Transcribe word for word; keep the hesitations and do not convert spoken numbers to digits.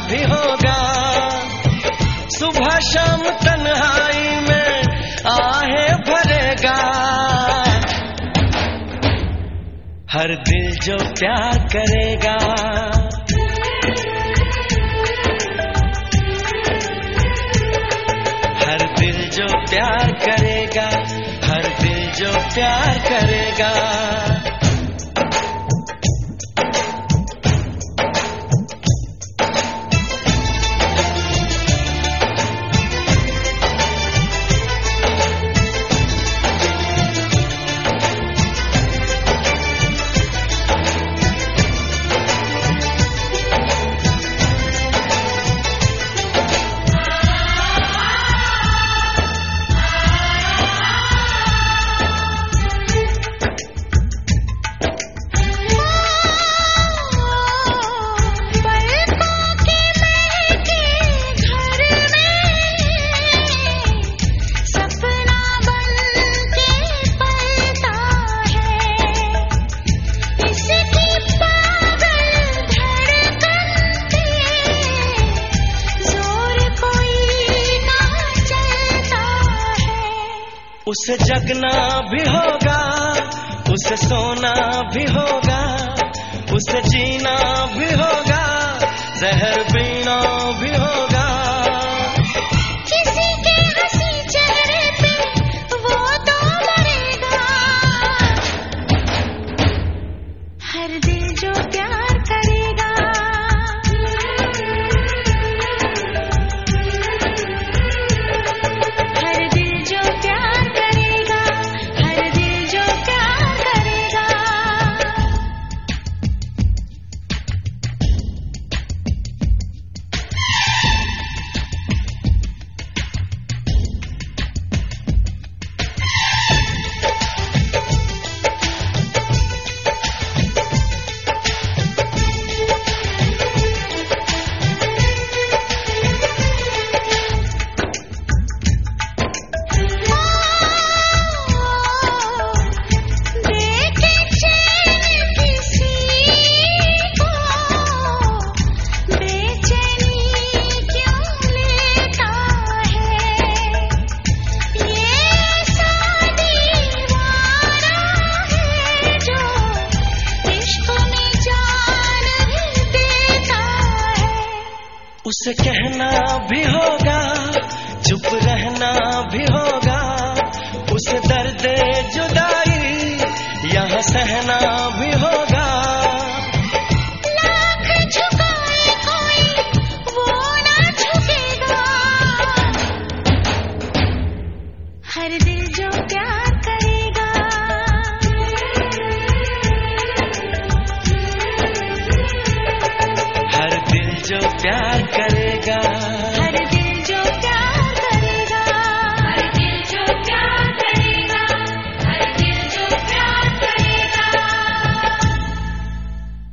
भी होगा। सुबह शाम तन्हाई में आहे भरेगा। हर दिल जो प्यार करेगा, हर दिल जो प्यार करेगा, हर दिल जो प्यार करेगा। उसे जगना भी होगा, उसे सोना भी होगा, उसे जीना भी होगा, जहर पीना भी होगा। किसी के हंसी चेहरे पे वो तो मरेगा। हर दिल जो प्यार करेगा, हर दिल जो प्यार करेगा, हर दिल जो प्यार करेगा। उसे कहना भी होगा, चुप रहना भी होगा, उसे दर्द